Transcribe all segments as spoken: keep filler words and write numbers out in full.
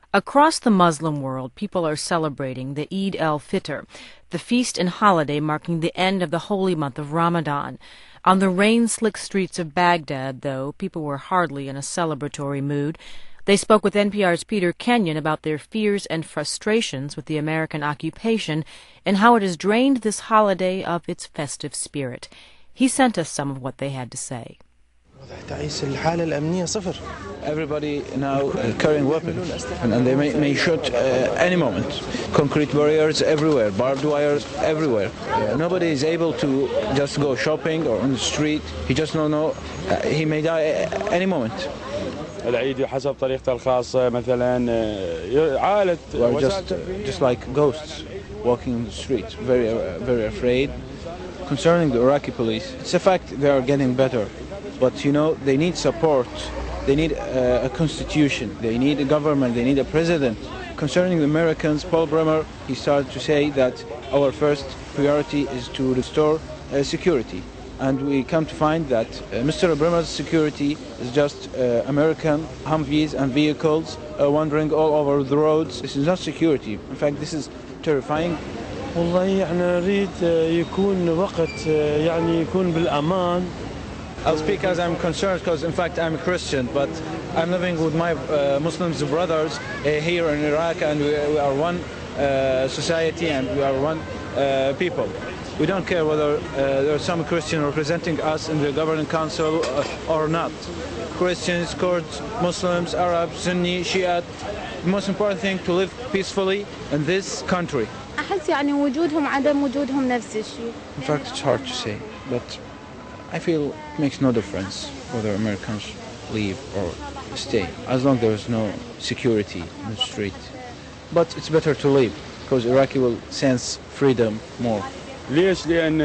Across the Muslim world, people are celebrating the Eid al-Fitr, the feast and holiday marking the end of the holy month of Ramadan. On the rain-slick streets of Baghdad, though, people were hardly in a celebratory mood. They spoke with N P R's Peter Kenyon about their fears and frustrations with the American occupation and how it has drained this holiday of its festive spirit. He sent us some of what they had to say. Everybody now uh, carrying weapons, and, and they may, may shoot uh, any moment. Concrete barriers everywhere, barbed wires everywhere. Uh, nobody is able to just go shopping or on the street. He just don't know. Uh, he may die any moment. العيد حسب طريقته الخاصة مثلا عائلة We're just, uh, just like ghosts walking in the streets, very, uh, very afraid. Concerning the Iraqi police, it's a fact they are getting better, but you know they need support. They need uh, a constitution. They need a government. They need a president. Concerning the Americans, Paul Bremer, he started to say that our first priority is to restore uh, security. And we come to find that uh, Mister Bremer's security is just uh, American Humvees and vehicles uh, wandering all over the roads. This is not security. In fact, this is terrifying. والله يعني نريد يكون وقت يعني يكون بالأمان. I'll speak as I'm concerned because in fact I'm a Christian, but I'm living with my uh, Muslim brothers uh, here in Iraq, and we, we are one uh, society and we are one uh, people. We don't care whether uh, there are some Christian representing us in the governing council uh, or not. Christians, Kurds, Muslims, Arabs, Sunni, Shia. The most important thing to live peacefully in this country. أحس يعني وجودهم عدم وجودهم نفس الشيء. In fact, it's hard to say, but I feel it makes no difference whether Americans leave or stay, as long as there is no security in the street. But it's better to leave, because Iraqi will sense freedom more. ليش؟ لأن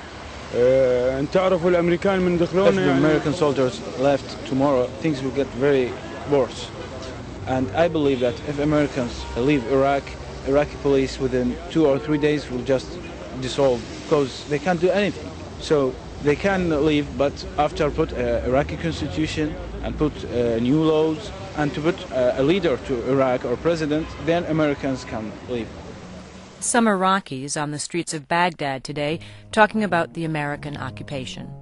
أنت تعرفوا الأمريكان من دخلونا. If the American soldiers left tomorrow, things will get very worse. And I believe that if Americans leave Iraq, Iraqi police within two or three days will just dissolve, because they can't do anything. So they can leave, but after put an Iraqi constitution and put uh, new laws and to put uh, a leader to Iraq or president, then Americans can leave. Some Iraqis on the streets of Baghdad today talking about the American occupation.